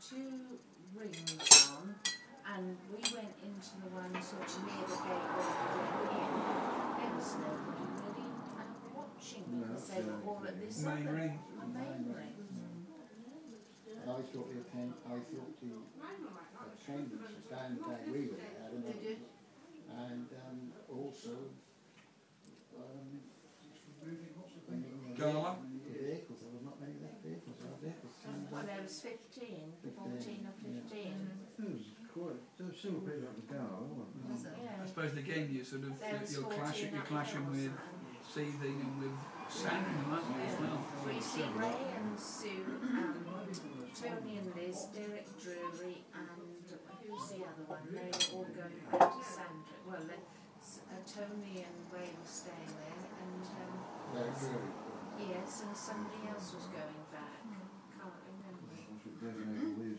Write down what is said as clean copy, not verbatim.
2 rings on, and we went into the one sort of near the gate where we went in. There was nobody really watching me because they were all at this main other ring. main ring. I thought the attendants down the day we were there, and also Gala? vehicles. There was not many left vehicles. There were vehicles. Well, there was 15, 14 or 15. It was quite. There were several people at the gala, weren't there? Yeah. I suppose again you sort of There was you're 14 clashing with seething and with sanding, aren't you, as well? We see Ray and Sue, Tony and Liz, Derek Drury, and who's the other one? They were all going back to Sandra. Well, Tony and Ray were staying there, and yes, and somebody else was going